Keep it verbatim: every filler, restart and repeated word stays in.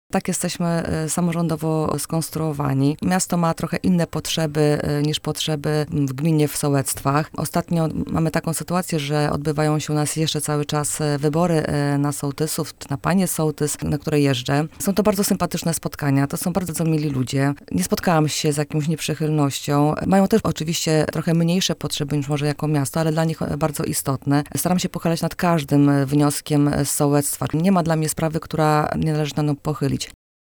Tak jesteśmy samorządowo skonstruowani. Miasto ma trochę inne potrzeby niż potrzeby w gminie w sołectwach. Ostatnio mamy taką sytuację, że odbywają się u nas jeszcze cały czas wybory na sołtysów, czy na panie sołtys, na które jeżdżę. Są to bardzo sympatyczne spotkania, to są bardzo mili ludzie. Nie spotkałam się z jakąś nieprzychylnością. Mają też oczywiście trochę mniejsze potrzeby niż może jako miasto, ale dla nich bardzo istotne. Staram się pochylać nad każdym wnioskiem z sołectwa. Nie ma dla mnie sprawy, która nie należy na nią pochylić.